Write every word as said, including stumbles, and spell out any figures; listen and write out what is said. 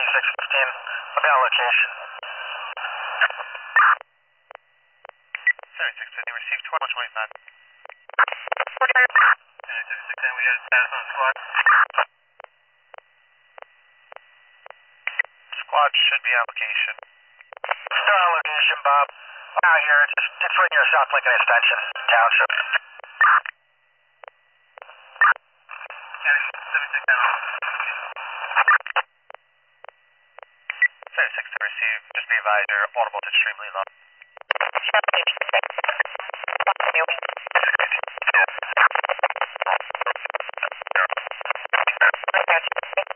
six fifteen. Let me on location. seventy-six fifty, received twelve twenty-five. seventy-six fifteen, we had a status on the squad. Squad should be on location. Still on location, Bob. Out here, just, it's right near South Lincoln Extension, Township. seventy-six seventy-six to receive, just be advised, your audible is extremely low. Continuing.